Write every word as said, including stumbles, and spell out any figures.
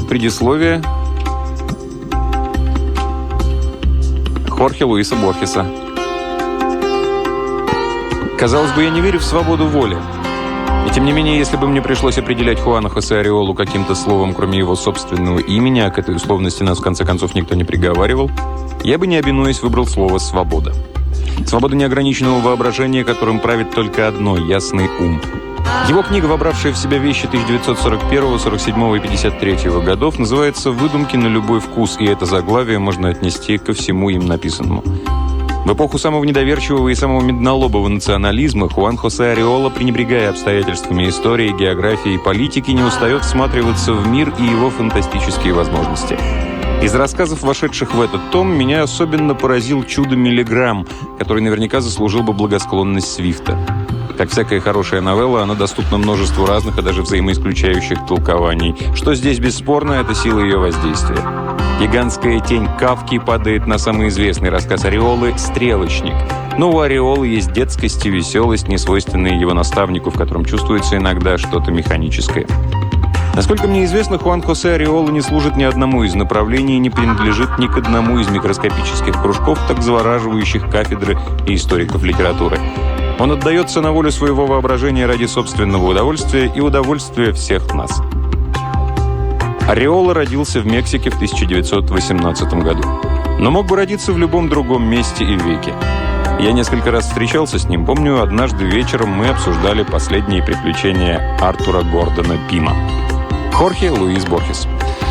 предисловие Хорхе Луиса Борхеса. Казалось бы, я не верю в свободу воли. И тем не менее, если бы мне пришлось определять Хуана Хосе Ареолу каким-то словом, кроме его собственного имени, а к этой условности нас в конце концов никто не приговаривал, я бы, не обинуясь, выбрал слово «свобода». Свобода неограниченного воображения, которым правит только одно – ясный ум. Его книга, вобравшая в себя вещи тысяча девятьсот сорок первого, сорок седьмого и пятьдесят третьего годов, называется «Выдумки на любой вкус», и это заглавие можно отнести ко всему им написанному. В эпоху самого недоверчивого и самого меднолобого национализма Хуан Хосе Ареола, пренебрегая обстоятельствами истории, географии и политики, не устает всматриваться в мир и его фантастические возможности. Из рассказов, вошедших в этот том, меня особенно поразил «Чудо Миллиграмм», который наверняка заслужил бы благосклонность Свифта. Как всякая хорошая новелла, она доступна множеству разных и даже взаимоисключающих толкований. Что здесь бесспорно, это сила ее воздействия. Гигантская тень Кафки падает на самый известный рассказ Ареолы «Стрелочник». Но у Ареолы есть детскость и веселость, несвойственные его наставнику, в котором чувствуется иногда что-то механическое. Насколько мне известно, Хуан Хосе Ареола не служит ни одному из направлений и не принадлежит ни к одному из микроскопических кружков, так завораживающих кафедры и историков литературы. Он отдается на волю своего воображения ради собственного удовольствия и удовольствия всех нас. Ареола родился в Мексике в тысяча девятьсот восемнадцатом году, но мог бы родиться в любом другом месте и веке. Я несколько раз встречался с ним. Помню, однажды вечером мы обсуждали последние приключения Артура Гордона Пима. Хорхе Луис Борхес.